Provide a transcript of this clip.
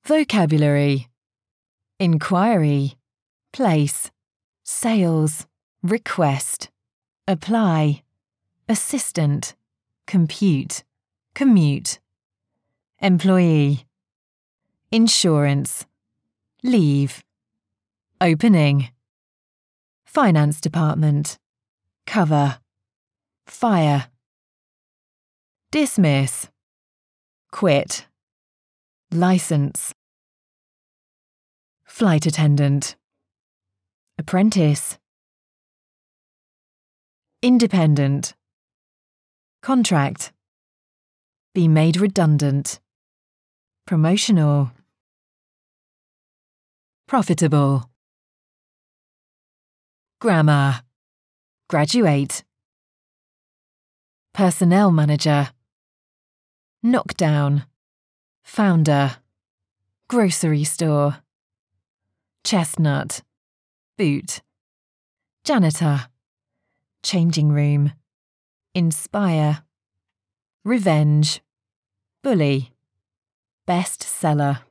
Vocabulary: inquiry, place, sales, request, apply, assistant, compute, commute, employee, insurance, leave, opening, finance department, cover, fire, dismiss, quit, license, flight attendant, apprentice, independent, contract, be made redundant, promotional, profitable, grammar, graduate, personnel manager, knockdown, founder, grocery store, chestnut, boot, janitor, changing room, inspire, revenge, bully, bestseller.